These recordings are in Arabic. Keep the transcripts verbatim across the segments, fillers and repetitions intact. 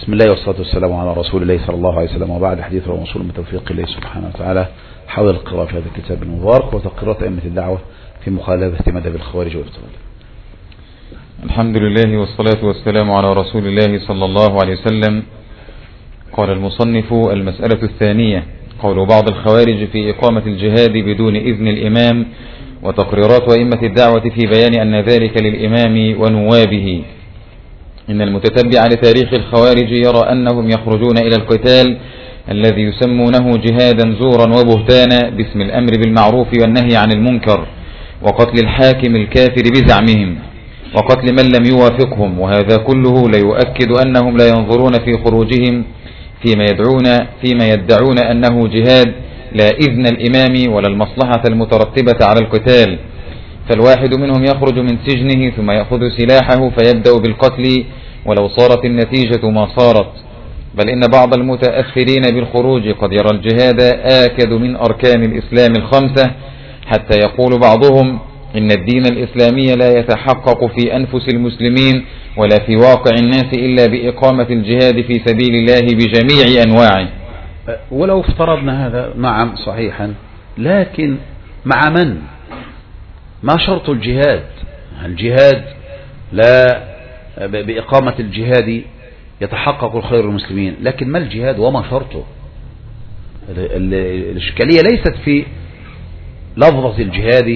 بسم الله والصلاة والسلام على رسول الله صلى الله عليه وسلم، وبعد حديث وموصول من توفيق الله سبحانه وتعالى حول القراءة في هذا الكتاب المبارك وتقريرات أئمة الدعوة في مخالفة مذهب الخوارج والابتداع. الحمد لله والصلاة والسلام على رسول الله صلى الله عليه وسلم. قال المصنف: المسألة الثانية، قول بعض الخوارج في إقامة الجهاد بدون إذن الإمام، وتقريرات أئمة الدعوة في بيان أن ذلك للإمام ونوابه. إن المتتبع لتاريخ الخوارج يرى أنهم يخرجون إلى القتال الذي يسمونه جهادا زورا وبهتانا باسم الأمر بالمعروف والنهي عن المنكر، وقتل الحاكم الكافر بزعمهم، وقتل من لم يوافقهم، وهذا كله ليؤكد أنهم لا ينظرون في خروجهم فيما يدعون فيما يدعون أنه جهاد لا إذن الإمام ولا المصلحة المترتبة على القتال. فالواحد منهم يخرج من سجنه ثم يأخذ سلاحه فيبدأ بالقتل ولو صارت النتيجة ما صارت، بل إن بعض المتأخرين بالخروج قد يرى الجهاد آكد من أركان الإسلام الخمسة، حتى يقول بعضهم إن الدين الإسلامي لا يتحقق في أنفس المسلمين ولا في واقع الناس إلا بإقامة الجهاد في سبيل الله بجميع أنواعه. ولو افترضنا هذا نعم صحيحا، لكن مع من؟ ما شرط الجهاد؟ الجهاد لا بإقامة الجهاد يتحقق الخير للمسلمين، لكن ما الجهاد وما شرطه؟ الإشكالية ليست في لفظة الجهاد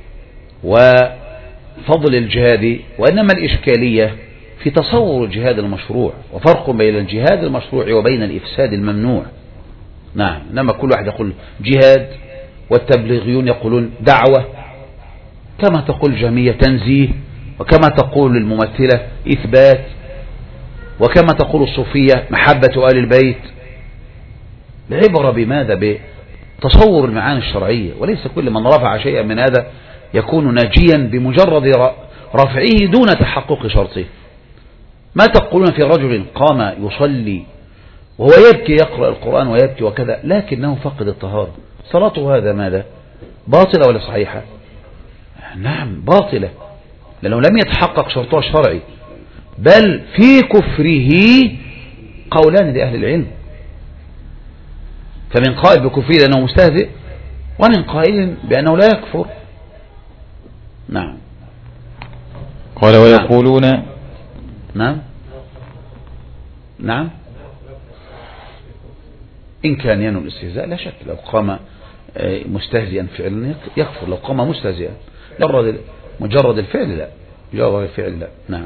وفضل الجهاد، وإنما الإشكالية في تصور الجهاد المشروع، وفرق بين الجهاد المشروع وبين الإفساد الممنوع. نعم، إنما كل واحد يقول جهاد، والتبليغيون يقولون دعوة، كما تقول جهمية تنزيه، وكما تقول الممثلة إثبات، وكما تقول الصوفية محبة آل البيت. العبرة بماذا؟ بتصور المعاني الشرعية، وليس كل من رفع شيئا من هذا يكون ناجيا بمجرد رفعه دون تحقق شرطه. ما تقولون في رجل قام يصلي وهو يبكي يقرأ القرآن ويبكي وكذا لكنه فقد الطهارة، صلاته هذا ماذا؟ باطلة ولا صحيحة؟ نعم باطلة، لأنه لم يتحقق شرطها الشرعي، بل في كفره قولان لأهل العلم، فمن قائل بكفره لأنه مستهزئ، ومن قائل بأنه لا يكفر. نعم. قال ويقولون نعم نعم إن كان ينوي الاستهزاء لا شك، لو قام مستهزئا فعلا يكفر، لو قام مستهزئا مجرد مجرد الفعل لا، مجرد الفعل لا. نعم.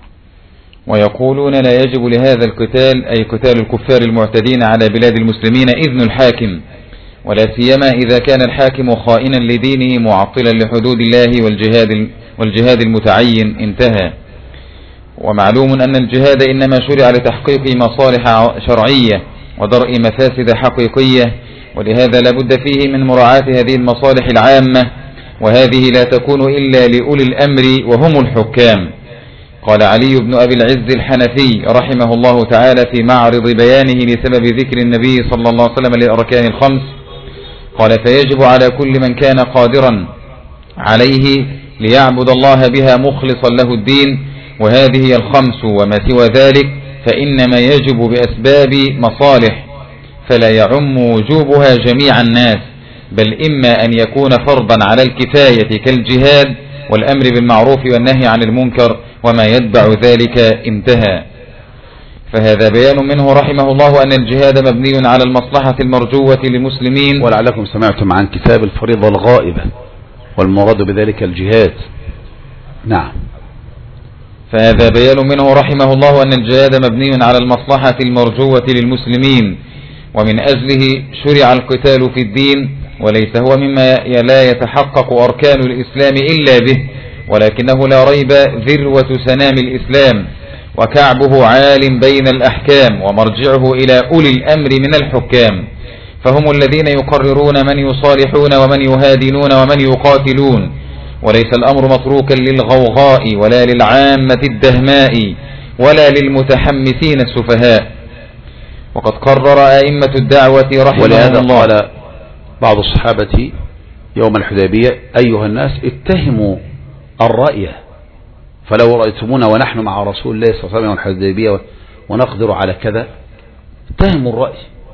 ويقولون لا يجب لهذا القتال، أي قتال الكفار المعتدين على بلاد المسلمين، إذن الحاكم، ولا سيما إذا كان الحاكم خائنا لدينه معطلا لحدود الله والجهاد والجهاد المتعين. انتهى. ومعلوم أن الجهاد إنما شرع لتحقيق مصالح شرعية ودرء مفاسد حقيقية، ولهذا لابد فيه من مراعاة هذه المصالح العامة، وهذه لا تكون إلا لأولي الأمر وهم الحكام. قال علي بن أبي العز الحنفي رحمه الله تعالى في معرض بيانه لسبب ذكر النبي صلى الله عليه وسلم للأركان الخمس، قال: فيجب على كل من كان قادرا عليه ليعبد الله بها مخلصا له الدين، وهذه هي الخمس، وما سوى ذلك فإنما يجب بأسباب مصالح، فلا يعم وجوبها جميع الناس، بل إما أن يكون فرضا على الكفاية كالجهاد والأمر بالمعروف والنهي عن المنكر وما يتبع ذلك. انتهى. فهذا بيان منه رحمه الله أن الجهاد مبني على المصلحة المرجوة للمسلمين. ولعلكم سمعتم عن كتاب الفريضة الغائبة، والمراد بذلك الجهاد. نعم. فهذا بيان منه رحمه الله أن الجهاد مبني على المصلحة المرجوة للمسلمين، ومن أجله شرع القتال في الدين، وليس هو مما لا يتحقق أركان الإسلام إلا به، ولكنه لا ريب ذروة سنام الإسلام، وكعبه عال بين الأحكام، ومرجعه إلى أولي الأمر من الحكام، فهم الذين يقررون من يصالحون ومن يهادنون ومن يقاتلون، وليس الأمر متروكا للغوغاء ولا للعامة الدهماء ولا للمتحمسين السفهاء. وقد قرر أئمة الدعوة رحمهم الله. قال بعض الصحابة يوم الحديبية: أيها الناس اتهموا الرأي، فلو رأيتمونا ونحن مع رسول الله صلى الله عليه وسلم يوم الحديبية ونقدر على كذا، اتهموا الرأي.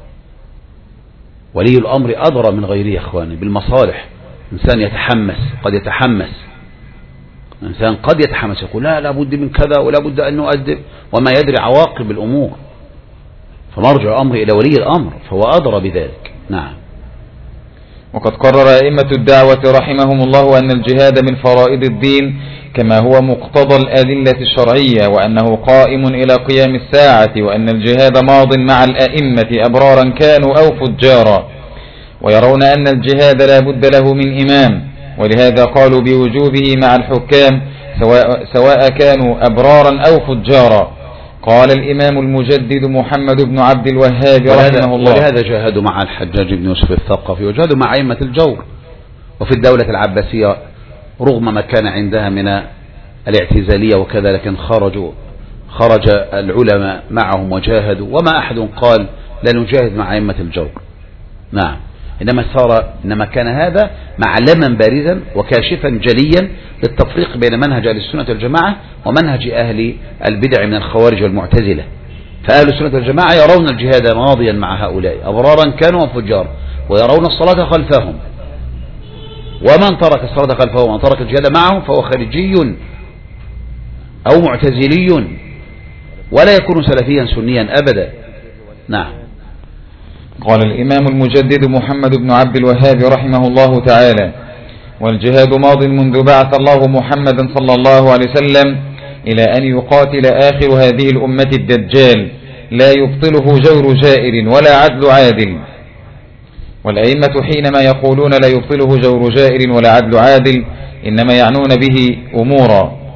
ولي الأمر أدرى من غيره يا أخواني بالمصالح. إنسان يتحمس، قد يتحمس إنسان قد يتحمس يقول لا لابد من كذا ولا بد أن نؤدب، وما يدري عواقب الأمور، فمرجع الأمر إلى ولي الأمر فهو أدرى بذلك. نعم. وقد قرر أئمة الدعوة رحمهم الله أن الجهاد من فرائض الدين كما هو مقتضى الأدلة الشرعية، وأنه قائم إلى قيام الساعة، وأن الجهاد ماض مع الأئمة أبرارا كانوا أو فجارا، ويرون أن الجهاد لا بد له من إمام، ولهذا قالوا بوجوبه مع الحكام سواء, سواء كانوا أبرارا أو فجارا. قال الإمام المجدد محمد بن عبد الوهاب رحمه الله: ولهذا جاهدوا مع الحجاج بن يوسف الثقفي، وجاهدوا مع أئمة الجور. وفي الدولة العباسية رغم ما كان عندها من الاعتزالية وكذا، لكن خرجوا خرج العلماء معهم وجاهدوا، وما أحد قال لا نجاهد مع أئمة الجور. نعم. إنما صار إنما كان هذا معلما بارزا وكاشفا جليا للتفريق بين منهج أهل السنة والجماعة ومنهج أهل البدع من الخوارج والمعتزلة. فأهل السنة والجماعة يرون الجهاد ماضيا مع هؤلاء أبرارا كانوا وفجار، ويرون الصلاة خلفهم، ومن ترك الصلاة خلفهم ومن ترك الجهاد معهم فهو خارجي أو معتزلي، ولا يكون سلفيا سنيا أبدا. نعم. قال الإمام المجدد محمد بن عبد الوهاب رحمه الله تعالى: والجهاد ماض منذ بعث الله محمدا صلى الله عليه وسلم إلى أن يقاتل آخر هذه الأمة الدجال، لا يبطله جور جائر ولا عدل عادل. والأئمة حينما يقولون لا يبطله جور جائر ولا عدل عادل إنما يعنون به أمورا: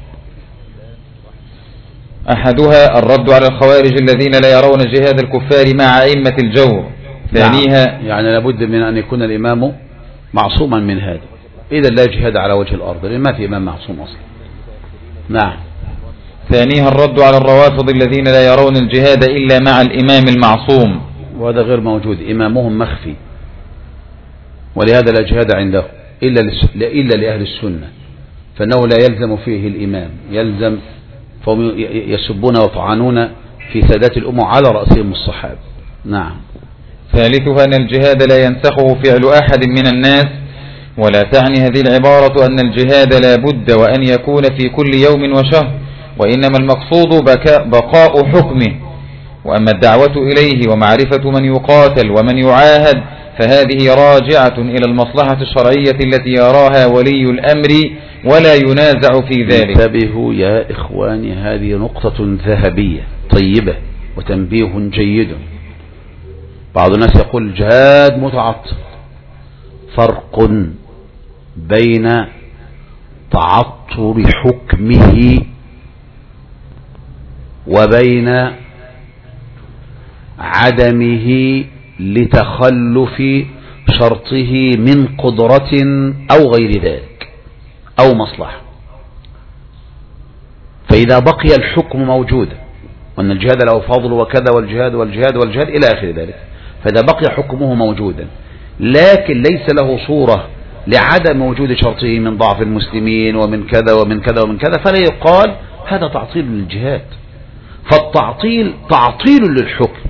أحدها الرد على الخوارج الذين لا يرون جهاد الكفار مع أئمة الجور. ثانيها يعني لابد من أن يكون الإمام معصوما من هذا، إذا لا جهاد على وجه الأرض، لأن ما في إمام معصوم أصلا. نعم. ثانيها الرد على الروافض الذين لا يرون الجهاد إلا مع الإمام المعصوم، وهذا غير موجود، إمامهم مخفي، ولهذا لا جهاد عنده إلا إلا لأهل السنة، فإنه لا يلزم فيه الإمام، يلزم فهم يسبون ويطعنون في سادات الأمة على رأسهم الصحابة. نعم. ثالثها أن الجهاد لا ينسخه فعل أحد من الناس، ولا تعني هذه العبارة أن الجهاد لا بد وأن يكون في كل يوم وشهر، وإنما المقصود بقاء حكمه. وأما الدعوة إليه ومعرفة من يقاتل ومن يعاهد فهذه راجعة إلى المصلحة الشرعية التي يراها ولي الأمر ولا ينازع في ذلك. انتبهوا يا إخواني، هذه نقطة ذهبية طيبة وتنبيه جيد. بعض الناس يقول الجهاد متعطل. فرق بين تعطل حكمه وبين عدمه لتخلف شرطه من قدرة أو غير ذلك أو مصلحة. فإذا بقي الحكم موجودا وأن الجهاد له فضل وكذا والجهاد والجهاد والجهاد إلى آخر ذلك، فإذا بقي حكمه موجودا لكن ليس له صورة لعدم وجود شرطه من ضعف المسلمين ومن كذا ومن كذا ومن كذا، فلا يقال هذا تعطيل للجهاد. فالتعطيل تعطيل للحكم.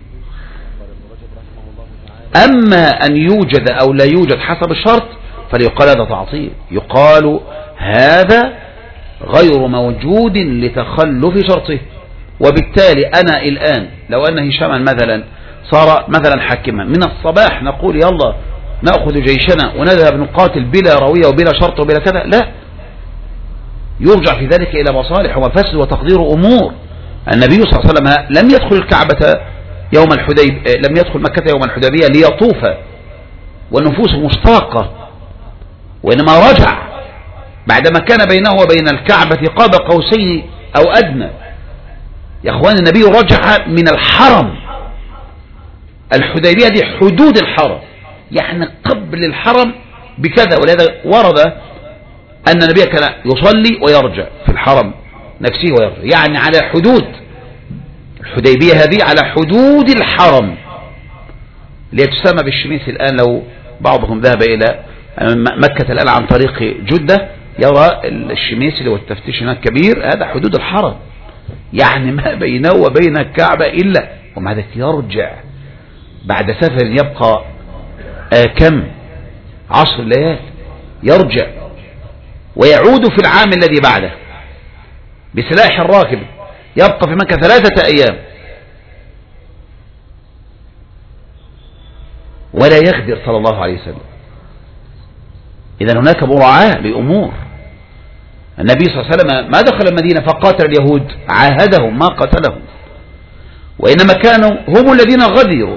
أما أن يوجد أو لا يوجد حسب الشرط فليقال هذا تعطيل، يقال هذا غير موجود لتخلف شرطه. وبالتالي أنا الآن لو أن هشاما مثلا صار مثلا حاكما، من الصباح نقول يلا نأخذ جيشنا ونذهب نقاتل بلا روية وبلا شرط وبلا كذا، لا، يرجع في ذلك إلى مصالح ومفاسد وتقدير أمور. النبي صلى الله عليه وسلم لم يدخل الكعبة يوم الحديب، لم يدخل مكة يوم الحديبية ليطوف والنفوس مشتاقة، وإنما رجع بعدما كان بينه وبين الكعبة قاب قوسين أو أدنى. يا أخوان النبي رجع من الحرم، الحديبية دي حدود الحرم يعني قبل الحرم بكذا، ولهذا ورد أن النبي كان يصلي ويرجع في الحرم نفسه ويرجع، يعني على حدود الحديبية هذه، على حدود الحرم اللي تسمى بالشميس الآن. لو بعضهم ذهب إلى مكة الآن عن طريق جدة يرى الشميس اللي هو التفتيش هناك كبير، هذا حدود الحرم يعني ما بينه وبين الكعبة إلا، ومع ذلك يرجع بعد سفر يبقى آه كم عشر ليال، يرجع ويعود في العام الذي بعده بسلاح الراكب، يبقى في مكة ثلاثة أيام ولا يغدر صلى الله عليه وسلم. إذن هناك مراعاة لأمور. النبي صلى الله عليه وسلم ما دخل المدينة فقاتل اليهود، عاهدهم ما قتلهم، وإنما كانوا هم الذين غدروا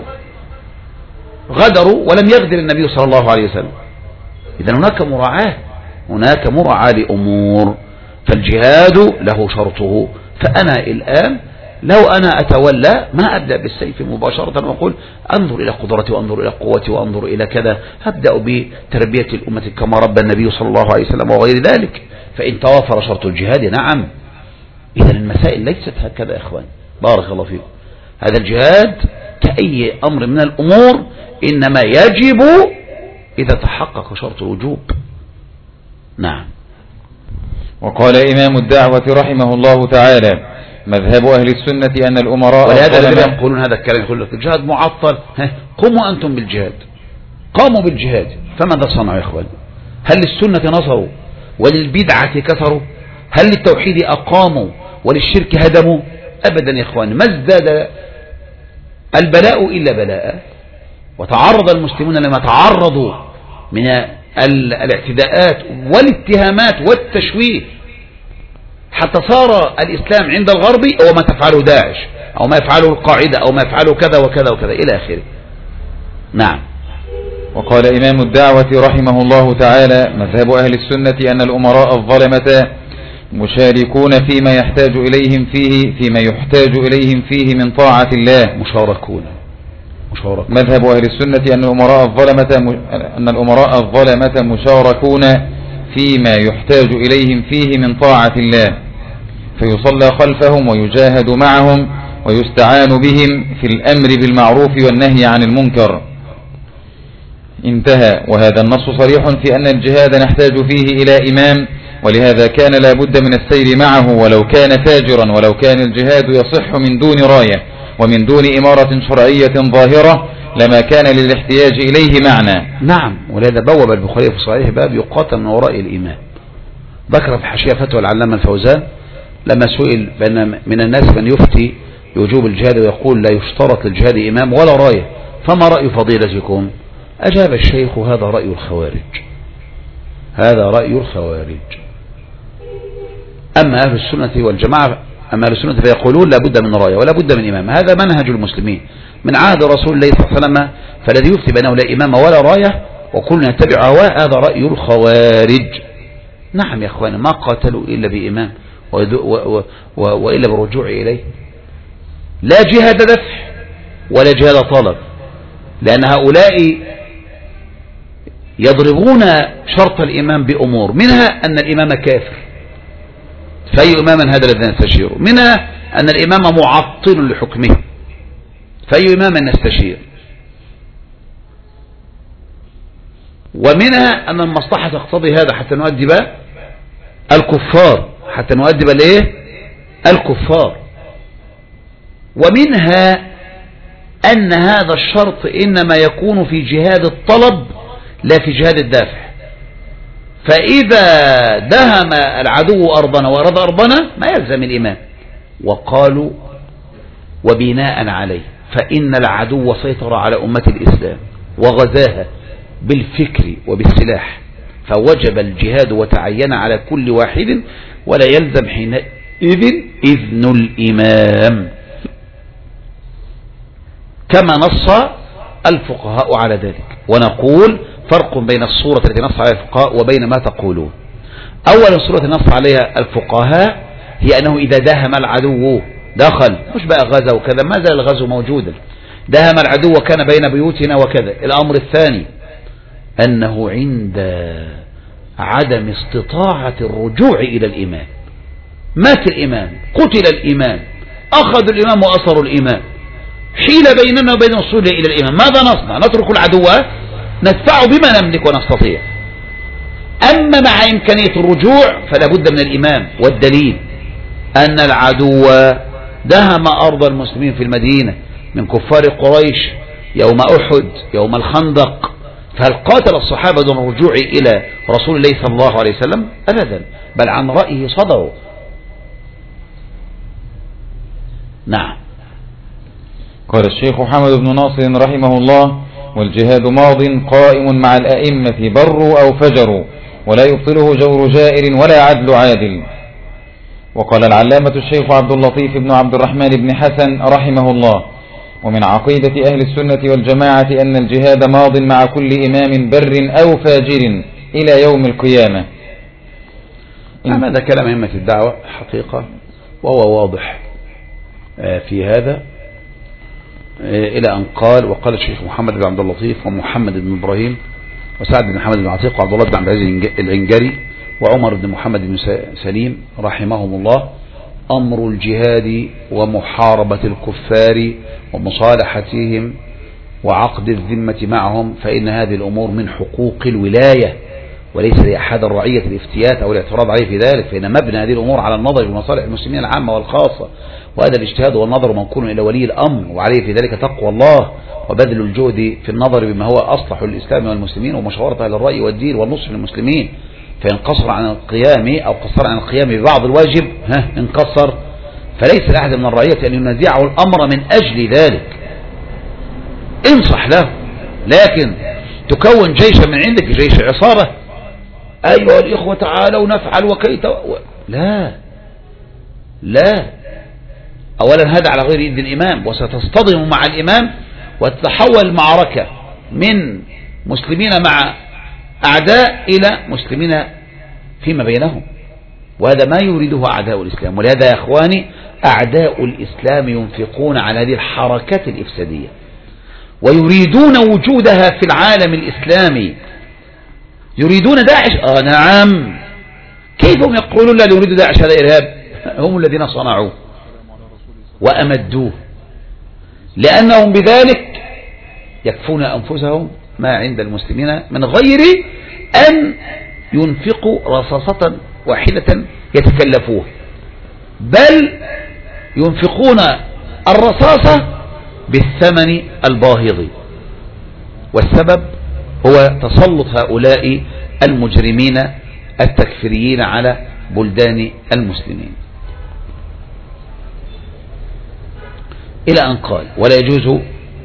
غدروا ولم يغدر النبي صلى الله عليه وسلم. إذن هناك مراعاة، هناك مراعاة لأمور. فالجهاد له شرطه. فأنا الآن لو أنا أتولى ما أبدأ بالسيف مباشرة وأقول أنظر إلى قدرتي وأنظر إلى قوتي وأنظر إلى كذا، أبدأ بتربية الأمة كما ربى النبي صلى الله عليه وسلم وغير ذلك. فإن توافر شرط الجهاد نعم. إذا المسائل ليست هكذا يا إخوان، بارك الله فيكم. هذا الجهاد كأي أمر من الأمور إنما يجب إذا تحقق شرط الوجوب. نعم. وقال إمام الدعوة رحمه الله تعالى: مذهب أهل السنة أن الأمراء، ولهذا الذين يقولون هذا الكلام يقول لك الجهاد معطل، قوموا أنتم بالجهاد. قاموا بالجهاد فماذا صنعوا يا إخوان؟ هل للسنة نصروا وللبدعة كثروا؟ هل للتوحيد أقاموا وللشرك هدموا؟ أبدا يا إخوان، ما ازداد البلاء إلا بلاء. وتعرض المسلمون لما تعرضوا من الاعتداءات والاتهامات والتشويه، حتى صار الإسلام عند الغرب هو ما تفعله داعش أو ما يفعله القاعدة أو ما يفعله كذا وكذا وكذا إلى آخره. نعم. وقال إمام الدعوة رحمه الله تعالى: مذهب أهل السنة أن الأمراء الظلمة مشاركون فيما يحتاج إليهم فيه فيما يحتاج إليهم فيه من طاعة الله. مشاركون مشارك. مذهب أهل السنة أن الأمراء الظلمة أن الأمراء الظلمة مشاركون فيما يحتاج إليهم فيه من طاعة الله، فيصلى خلفهم ويجاهد معهم ويستعان بهم في الأمر بالمعروف والنهي عن المنكر. انتهى. وهذا النص صريح في أن الجهاد نحتاج فيه إلى إمام، ولهذا كان لا بد من السير معه ولو كان فاجرا، ولو كان الجهاد يصح من دون راية ومن دون إمارة شرعية ظاهرة لما كان للاحتياج إليه معنى. نعم. ولهذا بوب البخاري في صحيح باب يقاتل من وراء الإمام. ذكر في حاشية فتوى العلامة الفوزان لما سئل بأن من الناس من يفتي بوجوب الجهاد ويقول لا يشترط للجهاد إمام ولا راية، فما رأي فضيلتكم؟ أجاب الشيخ: هذا رأي الخوارج، هذا رأي الخوارج. أما أهل السنة والجماعة أما أهل السنة فيقولون لا بد من راية ولا بد من إمام. هذا منهج المسلمين من عهد رسول الله صلى الله عليه وسلم، فالذي يفتي بأنه لا إمام ولا راية وكلنا نتبع هواه هذا رأي الخوارج. نعم يا أخوان، ما قاتلوا إلا بإمام وإلا بالرجوع إليه. لا جهاد دفع ولا جهاد طلب، لأن هؤلاء يضربون شرط الإمام بأمور، منها أن الإمام كافر، فأي إماما هذا الذي نستشير؟ منها أن الإمام معطل لحكمه، فأي إماما نستشير؟ ومنها أن المصلحة تقتضي هذا حتى نؤدب الكفار، حتى نؤدب الايه الكفار. ومنها أن هذا الشرط إنما يكون في جهاد الطلب لا في جهاد الدافع. فإذا دهم العدو أرضنا وأراد أرضنا ما يلزم الإمام. وقالوا وبناء عليه فإن العدو سيطر على أمة الإسلام وغزاها بالفكر وبالسلاح، فوجب الجهاد وتعين على كل واحد ولا يلزم حينئذ إذن الإمام، كما نص الفقهاء على ذلك. ونقول فرق بين الصورة التي نص عليها الفقهاء وبين ما تقولون. أولا الصورة التي نص عليها الفقهاء هي أنه إذا داهم العدو دخل، مش بقى غزا وكذا، ما زال الغزو موجودا، داهم العدو وكان بين بيوتنا وكذا. الأمر الثاني أنه عند عدم استطاعة الرجوع إلى الإمام، مات الإمام، قتل الإمام، أخذوا الإمام وأصروا الإمام، حيل بيننا وبين الوصول إلى الإمام، ماذا نصنع؟ نترك العدو ندفعه بما نملك ونستطيع. أما مع إمكانية الرجوع فلا بد من الإمام والدليل. أن العدو دهم أرض المسلمين في المدينة من كفار قريش يوم أحد يوم الخندق، فهل قاتل الصحابة دون الرجوع إلى رسول الله صلى الله عليه وسلم؟ أبدا، بل عن رأيه صدروا. نعم. قال الشيخ محمد بن ناصر رحمه الله: والجهاد ماض قائم مع الأئمة بروا أو فجروا، ولا يبطله جور جائر ولا عدل عادل. وقال العلامة الشيخ عبد اللطيف بن عبد الرحمن بن حسن رحمه الله: ومن عقيدة أهل السنة والجماعة أن الجهاد ماض مع كل إمام بر أو فاجر إلى يوم القيامة. هذا كلام أئمة الدعوة حقيقة، وهو واضح في هذا، إلى أن قال: وقال الشيخ محمد بن عبد اللطيف ومحمد بن إبراهيم وسعد بن محمد بن عتيق وعبد الله بن عبد العزيز العنجري وعمر بن محمد بن سليم رحمهم الله: أمر الجهاد ومحاربة الكفار ومصالحتهم وعقد الذمة معهم، فإن هذه الأمور من حقوق الولاية، وليس لأحد الرعية الافتيات أو الاعتراض عليه في ذلك، فإن مبنى هذه الأمور على النظر بمصالح المسلمين العامة والخاصة، وهذا الاجتهاد والنظر منقول إلى ولي الأمر، وعليه في ذلك تقوى الله وبذل الجهد في النظر بما هو أصلح للإسلام والمسلمين ومشاورة أهل الرأي والدين والنصح للمسلمين. فإن قصر عن القيام أو قصر عن القيام ببعض الواجب ها إن قصر فليس لأحد من الرعية أن ينازعه الأمر من أجل ذلك، انصح له، لكن تكون جيشا من عندك جيش عصابة، أيها الإخوة تعالوا نفعل وكيت و... لا لا أولا هذا على غير يد الإمام، وستصطدم مع الإمام وتتحول المعركة من مسلمين مع أعداء إلى مسلمين فيما بينهم، وهذا ما يريده أعداء الإسلام. ولهذا يا أخواني أعداء الإسلام ينفقون على هذه الحركات الإفسادية ويريدون وجودها في العالم الإسلامي. يريدون داعش، آه نعم، كيف هم يقولون لا يريد داعش هذا إرهاب؟ هم الذين صنعوه وأمدوه، لأنهم بذلك يكفون أنفسهم ما عند المسلمين من غير أن ينفقوا رصاصة واحدة يتكلفوه، بل ينفقون الرصاصة بالثمن الباهظ، والسبب هو تسلط هؤلاء المجرمين التكفيريين على بلدان المسلمين. إلى أن قال: ولا يجوز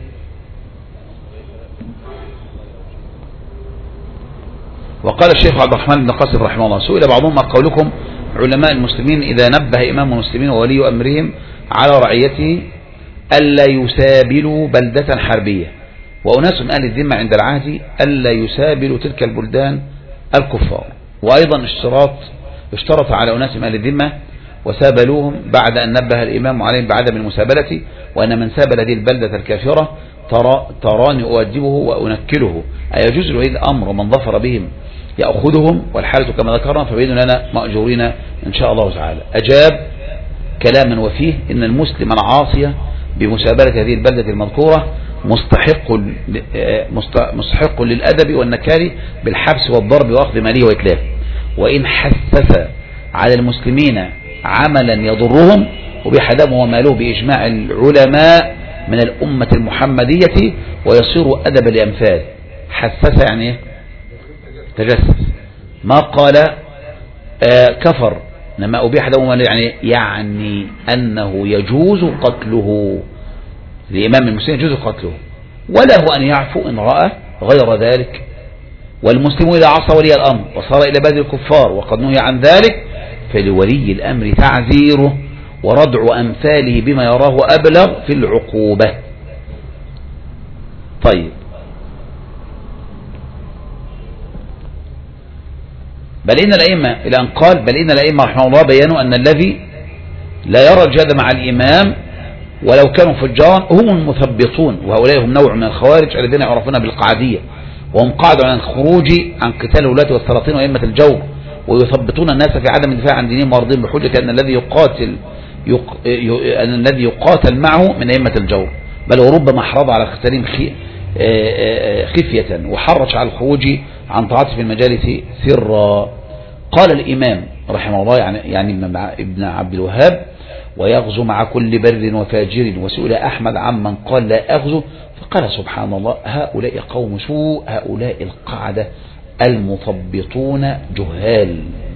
وقال الشيخ عبد الرحمن بن قاسم رحمه الله: سئل بعضهم: ما قولكم علماء المسلمين إذا نبه إمام المسلمين وولي أمرهم على رعيته ألا يسابلوا بلدة حربية، وأناس من أهل الذمة عند العهد ألا يسابلوا تلك البلدان الكفار، وأيضا اشتراط اشترط على أناس من أهل الذمة وسابلوهم بعد أن نبه الإمام عليهم بعدم المسابلة، وأن من سابل هذه البلدة الكافرة ترى تراني أؤدبه وأنكله، أيجوز له الأمر ومن ظفر بهم يأخذهم، والحالة كما ذكرنا فبين لنا مأجورين إن شاء الله تعالى. أجاب كلاما وفيه: إن المسلم العاصي بمسابلة هذه البلدة المذكورة مستحق مستحق للأدب والنكال بالحبس والضرب وأخذ ماله وإتلافه، وإن حسس على المسلمين عملا يضرهم وبيح دمه وماله بإجماع العلماء من الأمة المحمدية ويصير أدب الأمثال. حسس يعني ايه؟ تجسس. ما قال آه كفر، لما أبيح دمه وماله يعني يعني أنه يجوز قتله، الإمام المسلم يجوز قتله وله أن يعفو إن رأى غير ذلك. والمسلم إذا عصى ولي الأمر وصار إلى بلد الكفار وقد نهي عن ذلك فلولي الأمر تعزيره وردع أمثاله بما يراه أبلغ في العقوبة. طيب، بل إن الأئمة إلى أن قال بل إن الأئمة رحمه الله بيانوا أن الذي لا يرى الجهاد مع الإمام ولو كانوا فجارا هم المثبطون، وهؤلاء هم نوع من الخوارج الذين يعرفون بالقعدية، وهم قاعدوا عن الخروج عن قتال الولاة والسلاطين وأئمة الجور، ويثبطون الناس في عدم الدفاع عن دينهم وارضهم بحجة أن الذي يقاتل يق... ي... أن الذي يقاتل معه من أئمة الجور، بل وربما حرض على قتالهم خي... خفية وحرج على الخروج عن طاعته في المجالس سرا. قال الإمام رحمه الله يعني يعني ابن عبد الوهاب، ويغزو مع كل بر وفاجر. وسئل أحمد عمن قال لا أغزو فقال سبحان الله هؤلاء قوم سوء، هؤلاء القعدة المثبطون جهال.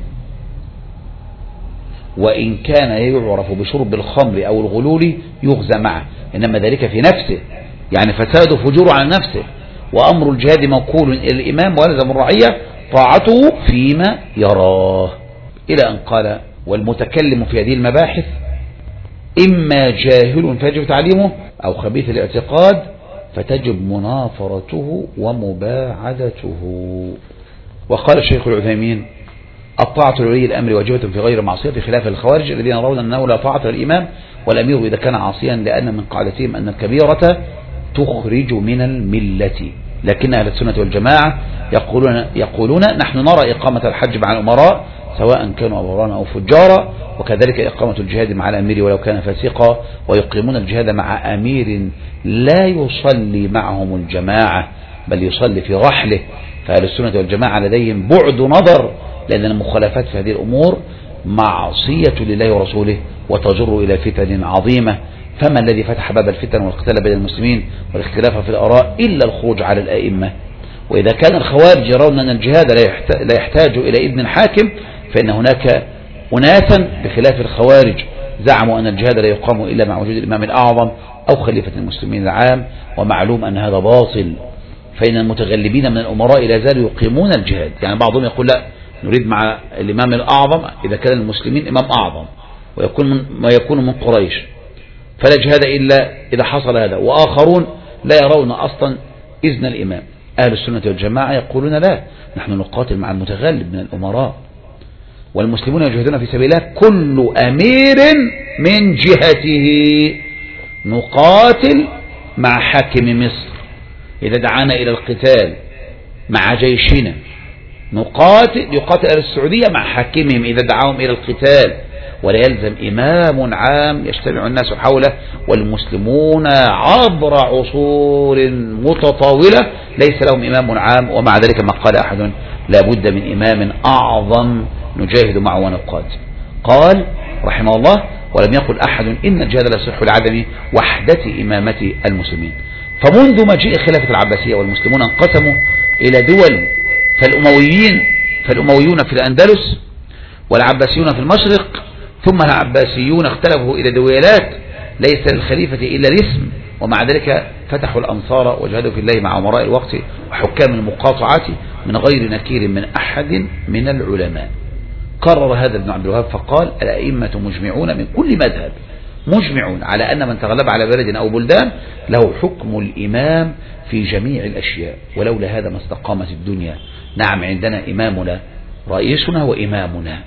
وإن كان يعرف بشرب الخمر أو الغلول يغزى معه، إنما ذلك في نفسه، يعني فساد فجور على نفسه. وأمر الجهاد موكول إلى الإمام ولزم الرعية طاعته فيما يراه، إلى أن قال والمتكلم في هذه المباحث إما جاهل فيجب تعليمه أو خبيث الاعتقاد فتجب منافرته ومباعدته. وقال الشيخ العثيمين الطاعة لولي الأمر واجبة في غير معصية خلاف الخوارج الذين يرون أنه لا طاعة للإمام والأمير إذا كان عاصيا، لأن من قاعدتهم أن الكبيرة تخرج من الملة. لكن أهل السنة والجماعة يقولون, يقولون نحن نرى إقامة الحج مع الأمراء سواء كانوا أبرارا أو فجارا، وكذلك إقامة الجهاد مع الأمير ولو كان فاسقا، ويقيمون الجهاد مع أمير لا يصلي معهم الجماعة بل يصلي في رحله. فأهل السنة والجماعة لديهم بعد نظر، لأن المخالفات في هذه الأمور معصية لله ورسوله وتجر إلى فتن عظيمة. فما الذي فتح باب الفتن والقتال بين المسلمين والاختلاف في الآراء إلا الخروج على الآئمة؟ وإذا كان الخوارج يرون أن الجهاد لا يحتاج إلى إذن حاكم، فإن هناك أناسا بخلاف الخوارج زعموا أن الجهاد لا يقام إلا مع وجود الإمام الأعظم أو خليفة المسلمين العام، ومعلوم أن هذا باطل، فإن المتغلبين من الأمراء لا زالوا يقيمون الجهاد. يعني بعضهم يقول لا نريد مع الإمام الأعظم إذا كان المسلمين إمام أعظم ويكون من ما يكون من قريش فلا جهاد إلا إذا حصل هذا، وآخرون لا يرون أصلا إذن الإمام. أهل السنة والجماعة يقولون لا، نحن نقاتل مع المتغلب من الأمراء، والمسلمون يجهدون في سبيل الله كل أمير من جهته. نقاتل مع حاكم مصر إذا دعانا إلى القتال مع جيشنا، نقاتل يقاتل أهل السعودية مع حاكمهم إذا دعاهم إلى القتال، ولا يلزم إمام عام يجتمع الناس حوله. والمسلمون عبر عصور متطاولة ليس لهم إمام عام، ومع ذلك ما قال أحد لا بد من إمام أعظم نجاهد معه ونقاتل. قال رحمه الله ولم يقل أحد إن الجهاد لا يصح لعدم وحدة إمامة المسلمين. فمنذ مجيء خلافة العباسية والمسلمون انقسموا إلى دول، فالأمويين فالأمويون في الأندلس والعباسيون في المشرق، ثم العباسيون اختلفوا إلى دويلات ليس للخليفة إلا الاسم، ومع ذلك فتحوا الأمصار وجهدوا في الله مع أمراء الوقت وحكام المقاطعات من غير نكير من أحد من العلماء. قرر هذا ابن عبد الوهاب فقال الأئمة مجمعون من كل مذهب مجمعون على أن من تغلب على بلد أو بلدان له حكم الإمام في جميع الأشياء، ولولا هذا ما استقامت الدنيا. نعم عندنا إمامنا رئيسنا وإمامنا،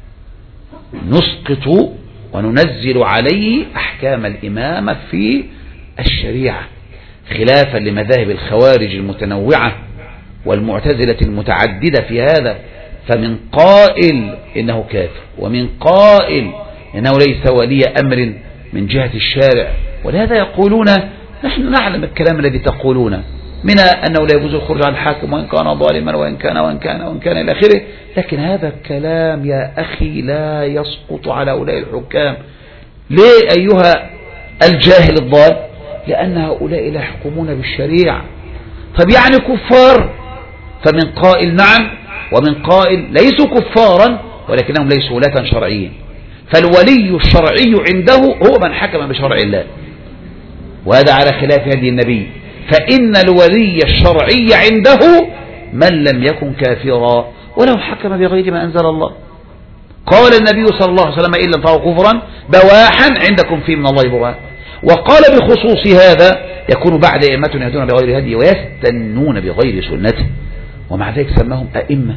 نسقط وننزل عليه أحكام الإمامة في الشريعة، خلافا لمذاهب الخوارج المتنوعة والمعتزلة المتعددة في هذا. فمن قائل إنه كافر، ومن قائل إنه ليس ولي أمر من جهة الشارع. ولهذا يقولون نحن نعلم الكلام الذي تقولون من أنه لا يجوز الخروج عن الحاكم وإن كان ظالما وإن كان وإن كان وإن كان إلى آخره، لكن هذا الكلام يا أخي لا يسقط على هؤلاء الحكام. ليه أيها الجاهل الضال؟ لأن هؤلاء لا يحكمون بالشريعة. طب يعني كفار؟ فمن قائل نعم، ومن قائل ليسوا كفارا ولكنهم ليسوا ولاة شرعيين. فالولي الشرعي عنده هو من حكم بشرع الله، وهذا على خلاف هدي النبي. فإن الولي الشرعي عنده من لم يكن كافرا ولو حكم بغير ما أنزل الله. قال النبي صلى الله عليه وسلم إن لم تروا كفرا بواحا عندكم فيه من الله برهان. وقال بخصوص هذا يكون بعد أئمة يهدون بغير هدي ويستنون بغير سنته، ومع ذلك سماهم أئمة.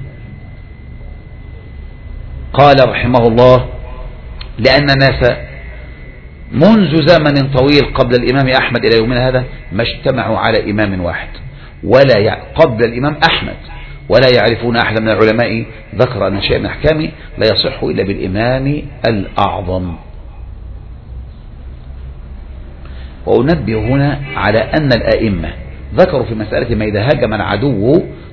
قال رحمه الله لأن الناس منذ زمن طويل قبل الإمام أحمد إلى يومنا هذا ما اجتمعوا على إمام واحد ولا ي... قبل الإمام أحمد ولا يعرفون أحد من العلماء ذكر أن شيء من أحكامه لا يصح إلا بالإمام الأعظم. وأنبه هنا على أن الأئمة ذكروا في مسألة ما إذا هاجم العدو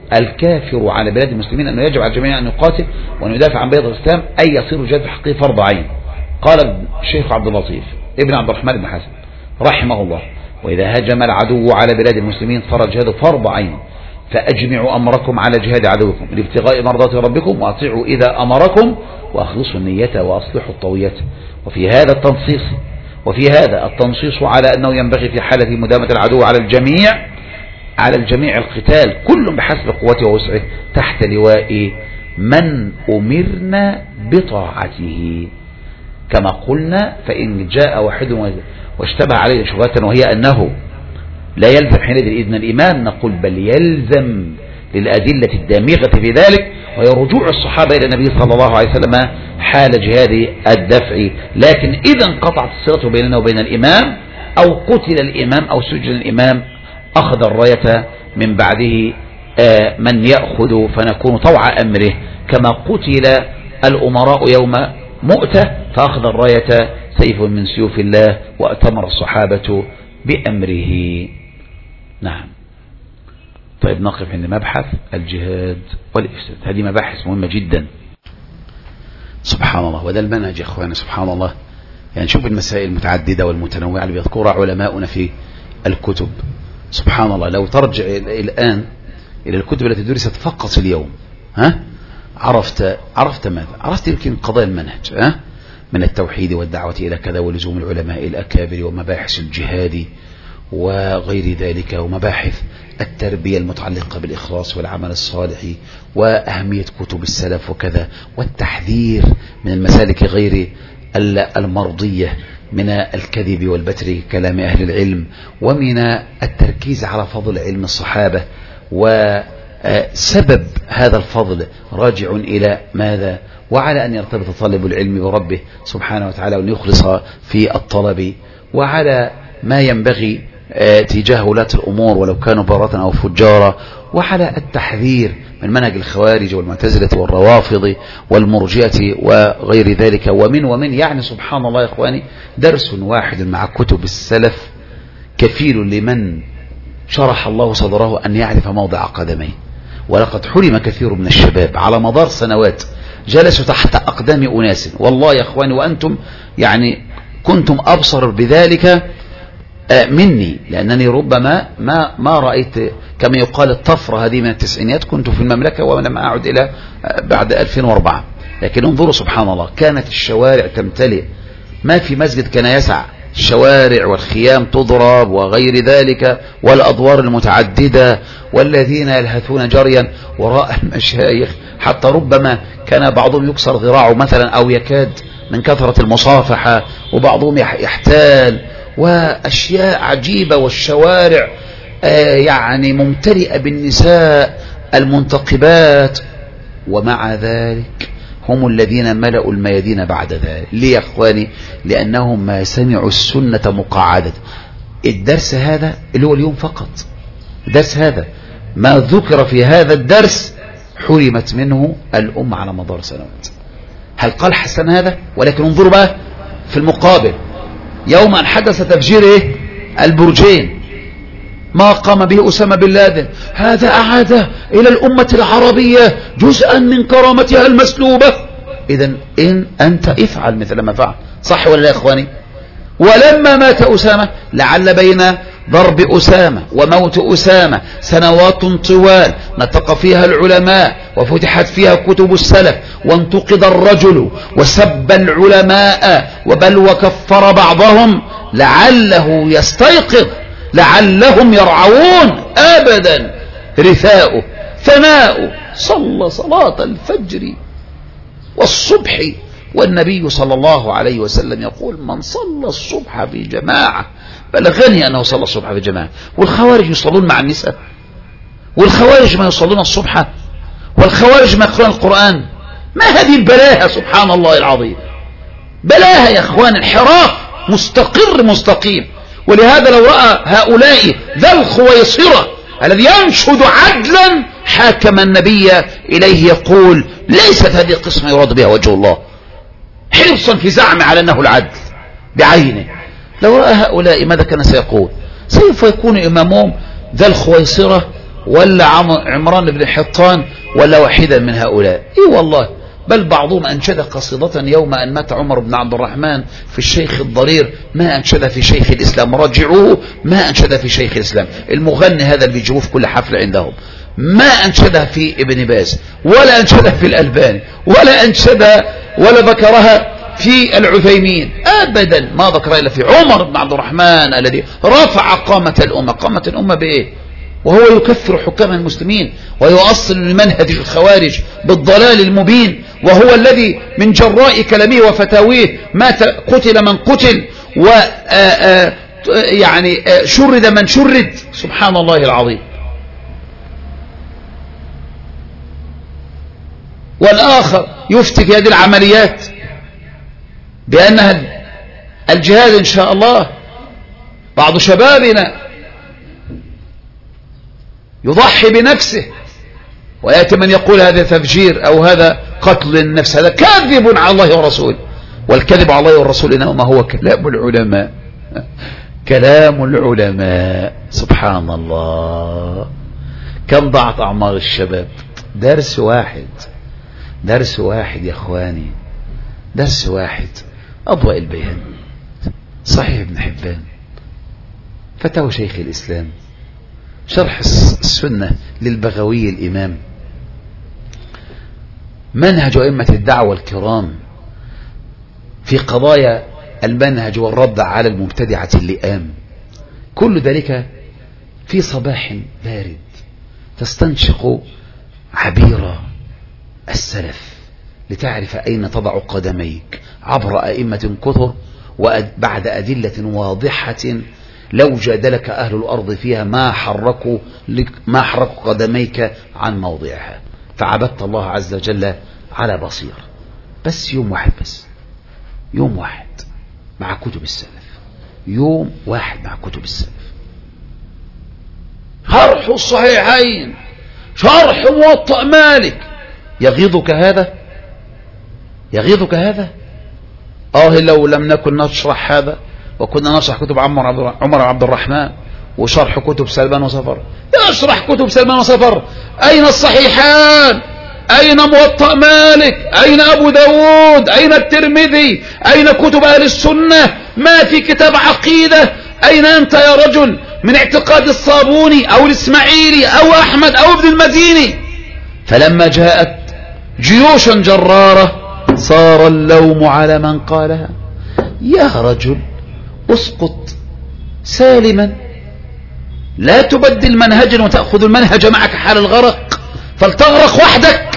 الكافر على بلاد المسلمين أنه يجب على الجميع أن يقاتل وأن يدافع عن بيض الإسلام، أي يصير الجهاد في حقه فرض عين. قال الشيخ عبد اللطيف ابن عبد الرحمن بن حسن رحمه الله: وإذا هجم العدو على بلاد المسلمين صار الجهاد فرض عين، فأجمعوا أمركم على جهاد عدوكم لابتغاء مرضات ربكم، وأطيعوا إذا أمركم، وأخلصوا النية وأصلحوا الطوية. وفي هذا التنصيص وفي هذا التنصيص على أنه ينبغي في حالة مدامة العدو على الجميع على الجميع القتال كل بحسب قوته ووسعه تحت لواء من أمرنا بطاعته. كما قلنا: فإن جاء واحد واشتبه عليه شبهة وهي أنه لا يلزم حينئذ إذن الإمام، نقول: بل يلزم للأدلة الدامغة في ذلك، وهي رجوع الصحابة إلى النبي صلى الله عليه وسلم حال جهاد الدفع. لكن إذا انقطعت الصلة بيننا وبين الإمام، أو قتل الإمام أو سجن الإمام، أخذ الراية من بعده من يأخذ، فنكون طوع أمره، كما قتل الأمراء يوم مؤتة فأخذ الراية سيف من سيوف الله، وأتمر الصحابة بأمره. نعم. طيب، نقف عند مبحث الجهاد والإفساد. هذه مباحث مهمة جدا. سبحان الله، وده المنهج يا أخوانا. سبحان الله، يعني شوف المسائل المتعددة والمتنوعة اللي بيذكرها علماؤنا في الكتب. سبحان الله، لو ترجع الآن إلى الكتب التي درست فقط اليوم، ها عرفت عرفت ماذا؟ عرفت يمكن قضايا المنهج، ها من التوحيد والدعوة إلى كذا ولزوم العلماء الأكابر ومباحث الجهاد وغير ذلك، ومباحث التربية المتعلقة بالإخلاص والعمل الصالح، وأهمية كتب السلف وكذا، والتحذير من المسالك غير المرضية من الكذب والبتر كلام أهل العلم، ومن التركيز على فضل علم الصحابة، وسبب هذا الفضل راجع إلى ماذا؟ وعلى أن يرتبط طالب العلم بربه سبحانه وتعالى وأن يخلص في الطلب، وعلى ما ينبغي تجاه ولاة الأمور ولو كانوا باراة أو فجارا، وعلى التحذير من منهج الخوارج والمعتزلة والروافض والمرجئة وغير ذلك، ومن ومن يعني سبحان الله يا إخواني، درس واحد مع كتب السلف كفيل لمن شرح الله صدره أن يعرف موضع قدميه. ولقد حرم كثير من الشباب على مدار سنوات جلسوا تحت أقدام أناس، والله يا إخواني وأنتم يعني كنتم أبصر بذلك مني، لأنني ربما ما ما رأيت كما يقال الطفرة هذه من التسعينيات، كنت في المملكة ولم أعد إلى بعد ألفين وأربعة. لكن انظروا سبحان الله، كانت الشوارع تمتلئ، ما في مسجد كان يسع، الشوارع والخيام تضرب وغير ذلك، والأدوار المتعددة، والذين يلهثون جريا وراء المشايخ، حتى ربما كان بعضهم يكسر ذراعه مثلا أو يكاد من كثرة المصافحة، وبعضهم يحتال، وأشياء عجيبة، والشوارع آه يعني ممتلئة بالنساء المنتقبات. ومع ذلك هم الذين ملأوا الميادين بعد ذلك. ليه يا أخواني؟ لأنهم ما سمعوا السنة مقعدة. الدرس هذا اللي هو اليوم فقط، الدرس هذا ما ذكر في هذا الدرس حرمت منه الأمة على مدار سنوات. هل قال حسن هذا؟ ولكن انظروا بقى في المقابل، يوم أن حدث تفجير إيه؟ البرجين، ما قام به أسامة بن لادن، هذا أعاد إلى الأمة العربية جزءا من كرامتها المسلوبة. إذن إن أنت افعل مثل ما فعل، صح ولا لا يا إخواني؟ ولما مات أسامة، لعل بين ضرب أسامة وموت أسامة سنوات طوال نطق فيها العلماء وفتحت فيها كتب السلف، وانتقد الرجل وسب العلماء وبل وكفر بعضهم، لعله يستيقظ، لعلهم يرعون. أبدا، رثاؤه ثناؤه، صلى صلاة الفجر والصبح، والنبي صلى الله عليه وسلم يقول: من صلى الصبح في جماعة بلغني أنه صلى الصبح في جماعة. والخوارج يصلون مع النساء، والخوارج ما يصلون الصبح، والخوارج ما يقرؤون القرآن. ما هذه البلاهة سبحان الله العظيم؟ بلاهة يا اخوان، انحراف مستقر مستقيم. ولهذا لو رأى هؤلاء ذا الخويصرة الذي ينشد عدلا حاكم النبي إليه يقول: ليست هذه القسمة يراد بها وجه الله، حرصا في زعم على أنه العدل بعينه. لو رأى هؤلاء ماذا كان سيقول؟ سوف يكون إمامهم ذا الخويصرة ولا عمران بن حطان ولا واحدا من هؤلاء. اي والله، بل بعضهم أنشد قصيدة يوم أن مات عمر بن عبد الرحمن في الشيخ الضرير ما أنشد في شيخ الإسلام، راجعوه ما أنشد في شيخ الإسلام. المغني هذا اللي بيجيبوه في كل حفل عندهم ما أنشدها في ابن باز ولا أنشدها في الألباني ولا أنشدها ولا ذكرها في العثيمين أبدا، ما ذكرها إلا في عمر بن عبد الرحمن الذي رفع قامة الأمة. قامة الأمة بإيه؟ وهو يكفر حكام المسلمين ويؤصل لمنهج الخوارج بالضلال المبين، وهو الذي من جراء كلامه وفتاويه مات قتل من قتل و يعني شرد من شرد. سبحان الله العظيم. والآخر يفتي في هذه العمليات بأنها الجهاد إن شاء الله. بعض شبابنا يضحي بنفسه ويأتي من يقول هذا تفجير أو هذا قتل النفس، هذا كاذب على الله ورسوله. والكذب على الله والرسول إنما هو كلام العلماء، كلام العلماء. سبحان الله. كم ضاعت أعمار الشباب؟ درس واحد، درس واحد يا أخواني، درس واحد. أضواء البيان، صحيح ابن حبان، فتاوى شيخ الإسلام، شرح السنة للبغوي الإمام، منهج أئمة الدعوة الكرام في قضايا المنهج والرد على المبتدعة اللئام. كل ذلك في صباح بارد تستنشق عبير السلف لتعرف أين تضع قدميك عبر أئمة كثر وبعد أدلة واضحة لو جادلك أهل الأرض فيها ما حركوا ما حركوا قدميك عن موضعها. فعبدت الله عز وجل على بصير. بس يوم واحد، بس يوم واحد مع كتب السلف، يوم واحد مع كتب السلف. شرح الصحيحين، شرح موطأ مالك، يغيظك هذا؟ يغيظك هذا؟ آه لو لم نكن نشرح هذا وكنا نشرح كتب عمر عمر عبد الرحمن وشرح كتب سلمان وصفر. يشرح كتب سلمان وصفر. أين الصحيحان؟ أين موطأ مالك؟ أين أبو داود؟ أين الترمذي؟ أين كتب أهل السنة؟ ما في كتاب عقيدة. أين أنت يا رجل من اعتقاد الصابوني أو الإسماعيلي أو أحمد أو ابن المديني؟ فلما جاءت جيوش جرارة صار اللوم على من قالها. يا رجل اسقط سالما، لا تبدل منهجا وتأخذ المنهج معك حال الغرق، فلتغرق وحدك،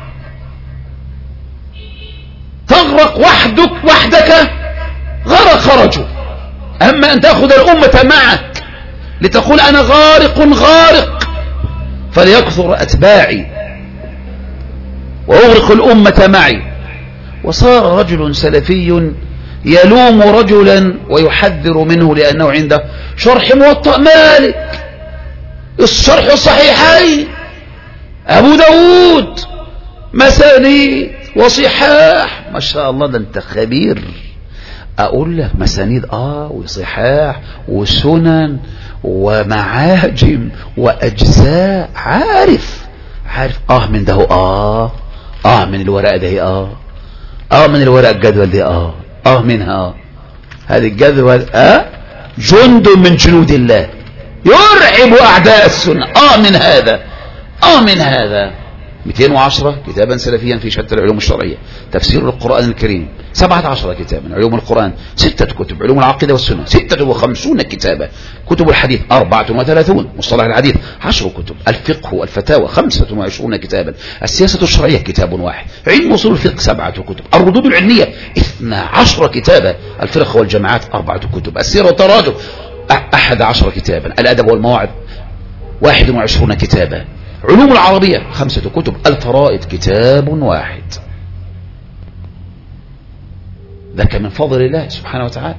تغرق وحدك وحدك غرق رجل. أما أن تأخذ الأمة معك لتقول أنا غارق غارق فليكثر أتباعي وأغرق الأمة معي. وصار رجل سلفي يلوم رجلا ويحذر منه لأنه عنده شرح موطأ مالك، الشرح الصحيحين، أبو داود، مسانيد وصحاح. ما شاء الله، ده أنت خبير. أقول لك مسانيد آه وصحاح وسنن ومعاجم وأجزاء، عارف عارف آه من ده آه آه من الورقة ده آه آه من الورقة الجدول دي آه آه منها آه هذه الجدول آه جند من جنود الله يرعب أعداء السنة. آه من هذا آه من هذا مئتين وعشرة كتابا سلفيا في شتى العلوم الشرعية، تفسير القرآن الكريم سبعة عشر كتابا، علوم القرآن ستة كتب، علوم العقيدة والسنة ستة وخمسون كتابا، كتب الحديث أربعة وثلاثون، مصطلح الحديث عشر كتب، الفقه والفتاوى خمسة وعشرون كتابا، السياسة الشرعية كتاب واحد، علم أصول الفقه سبعة كتب، الردود العلمية اثنا عشر كتابا، الفرق والجماعات أربعة كتب، السيرة والتراجم أحد عشر كتابا، الأدب والمواعظ واحد وعشرون كتابا، علوم العربية خمسة كتب، الفرائض كتاب واحد. ذاك من فضل الله سبحانه وتعالى.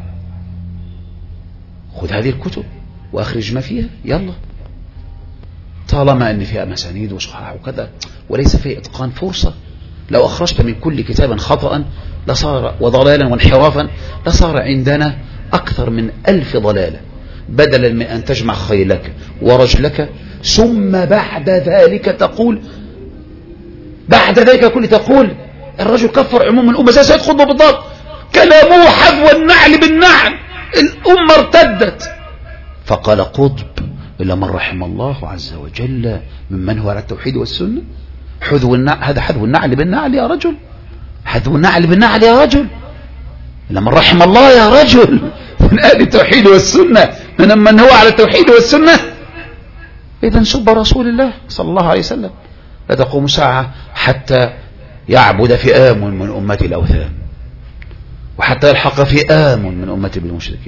خذ هذه الكتب وأخرج ما فيها، يلا، طالما أن فيها مسانيد وصحاح وكذا وليس فيه إتقان، فرصة. لو أخرجت من كل كتاب خطأ لصار وضلالا وانحرافا لصار عندنا أكثر من ألف ضلالة، بدلا من أن تجمع خيلك ورجلك ثم بعد ذلك تقول بعد ذلك كل تقول الرجل كفر عموم الأمة زي سيد قطب بالضبط، كلامه حذو النعل بالنعل، الأمة ارتدت. فقال قطب إلا من رحم الله عز وجل ممن هو على التوحيد والسنة. حذو النعل، هذا حذو النعل بالنعل يا رجل، حذو النعل بالنعل يا رجل، إلا من رحم الله يا رجل من أهل التوحيد والسنة، من من هو على التوحيد والسنة. إذن سب رسول الله صلى الله عليه وسلم. لا تقوم ساعة حتى يعبد فئام من أمتي الأوثان، وحتى يلحق فئام من أمتي بالمشركين.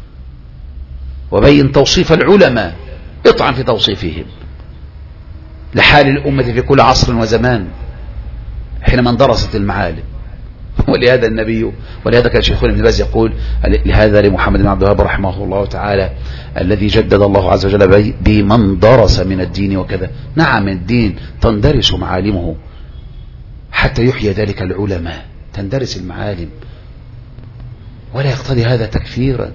وبين توصيف العلماء، اطعن في توصيفهم لحال الأمة في كل عصر وزمان حينما اندرست المعالم. ولهذا النبي، ولهذا كان شيخنا ابن باز يقول لهذا لمحمد بن عبد الوهاب رحمه الله تعالى الذي جدد الله عز وجل بمن درس من الدين وكذا. نعم الدين تندرس معالمه حتى يحيي ذلك العلماء، تندرس المعالم، ولا يقتضي هذا تكفيرا.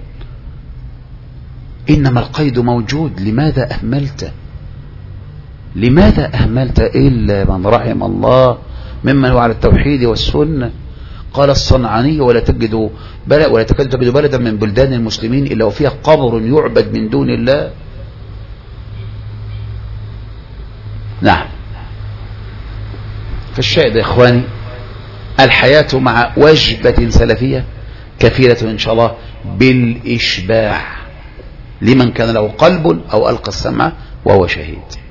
إنما القيد موجود. لماذا أهملت؟ لماذا أهملت إلا من رحم الله ممن هو على التوحيد والسنة؟ قال الصنعاني ولا تجد بلد ولا تكاد تجد بلدا من بلدان المسلمين إلا وفيها قبر يعبد من دون الله. نعم. فالشاهد يا إخواني، الحياة مع وجبة سلفية كفيلة إن شاء الله بالإشباع لمن كان له قلب أو ألقى السمع وهو شهيد.